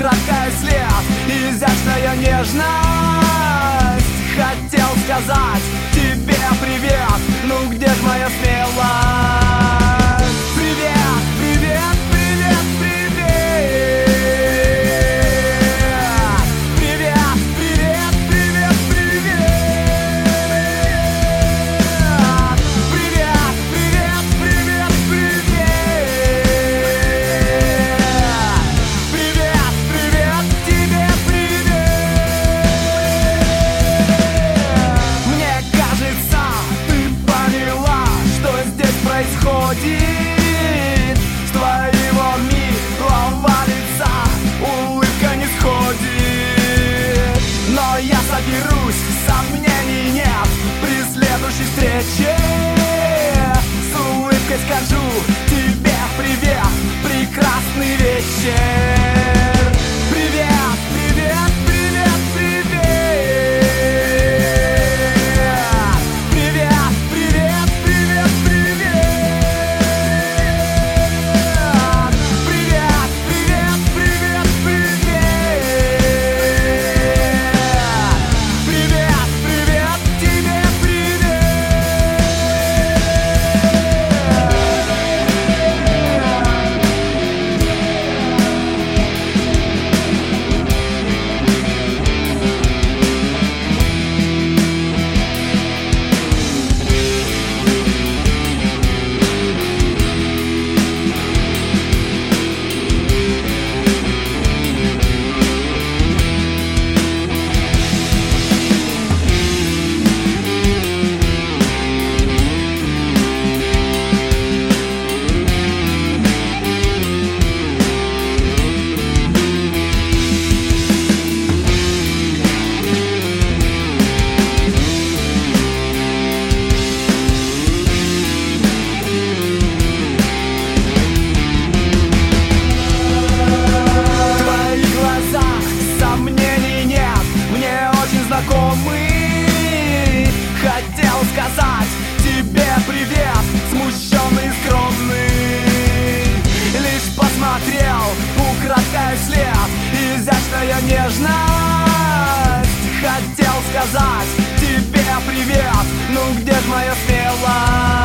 украдкой след, изящная нежность. Хотел сказать тебе привет, ну где ж моя смелость? Привет, привет, привет, привет. Привет, привет, привет, привет. Привет, привет, привет, привет. Привет, привет, тебе привет. Мне кажется, ты поняла, что здесь происходит. С твоего милого лица улыбка не сходит. Но я соберусь, сомнений нет. При следующей встрече с улыбкой скажу тебе привет, прекрасный вечер. Привет, привет, привет, привет. Привет, привет, привет, привет. Привет, привет, привет, привет. Привет, привет, тебе привет. В твоих глазах сомнений нет, мне очень знакомый. Хотел сказать тебе привет, смущенный и скромный. Лишь посмотрел украдкой вслед, изящная нежность. Хотел сказать тебе привет, ну где ж моя смелость?